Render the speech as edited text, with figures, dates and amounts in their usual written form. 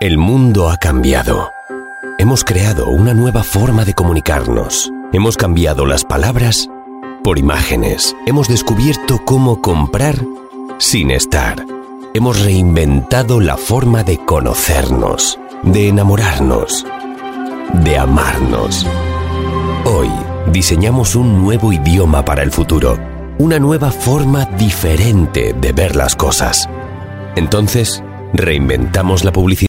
El mundo ha cambiado. Hemos creado una nueva forma de comunicarnos. Hemos cambiado las palabras por imágenes. Hemos descubierto cómo comprar sin estar. Hemos reinventado la forma de conocernos, de enamorarnos, de amarnos. Hoy diseñamos un nuevo idioma para el futuro, una nueva forma diferente de ver las cosas. Entonces, reinventamos la publicidad.